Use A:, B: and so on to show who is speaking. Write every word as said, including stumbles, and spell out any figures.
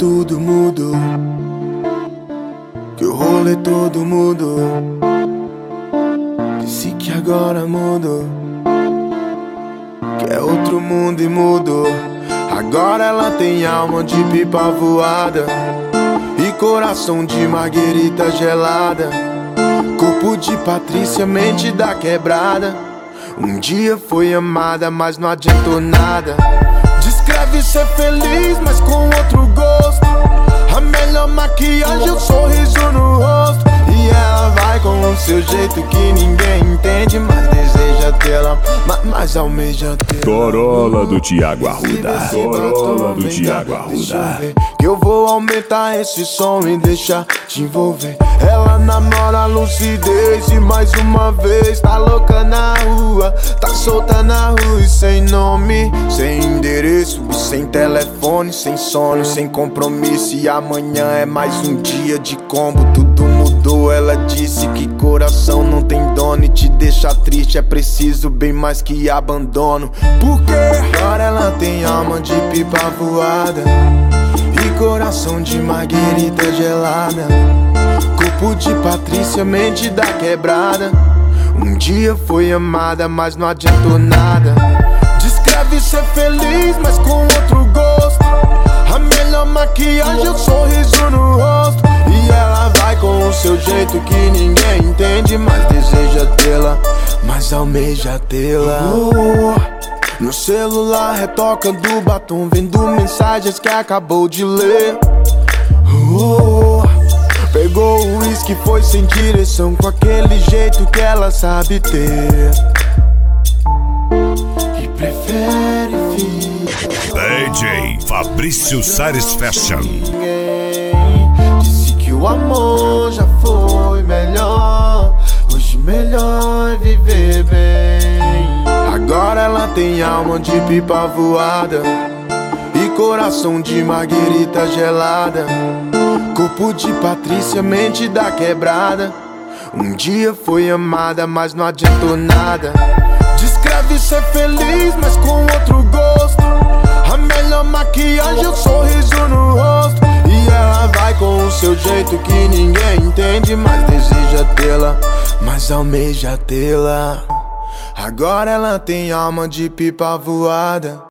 A: tudo mudou, que o rolê todo mudou. Disse que agora mudou, que é outro mundo e mudou. Agora ela tem alma de pipa voada e coração de marguerita gelada, corpo de Patrícia, mente da quebrada. Um dia foi amada, mas não adiantou nada. Descreve ser feliz, mas com outro gosto. A melhor maquiagem é o sorriso no rosto. E ela vai com o seu jeito que ninguém entende, mas deseja tê-la, mas, mas almeja tê-la.
B: Corolla do Thiago Arruda. Corolla do Thiago Arruda.
A: Que eu vou aumentar esse som e deixar te envolver. Ela namora a lucidez e mais uma vez tá louca na rua, tá solta na rua e sem nome, sem endereço e sem telefone, sem sono, sem compromisso. E amanhã é mais um dia de combo, tudo mudou. Ela disse que coração não tem dono e te deixa triste é preciso bem mais que abandono. Porque agora ela tem alma de pipa voada e coração de marguerita gelada, corpo de Patrícia, mente da quebrada. Um dia foi amada, mas não adiantou nada. Descreve ser feliz, mas com outro gosto. A melhor maquiagem é o sorriso no rosto. E ela vai com o seu jeito que ninguém entende, mas deseja tê-la, mas almeja tê-la. oh, No celular retocando o batom, vendo mensagens que acabou de ler. oh, Pegou o uísque, foi sem direção, com aquele jeito que ela sabe ter, e prefere ficar.
B: D J Fabrício Sares Fashion.
A: Disse que o amor já foi melhor, hoje melhor é viver bem. Agora ela tem alma de pipa voada e coração de marguerita gelada, corpo de Patrícia, mente da quebrada. Um dia foi amada, mas não adiantou nada. Descreve ser feliz, mas com outro gosto. A melhor maquiagem é o sorriso no rosto. E ela vai com o seu jeito que ninguém entende, mas deseja tê-la, mas almeja tê-la. Agora ela tem alma de pipa voada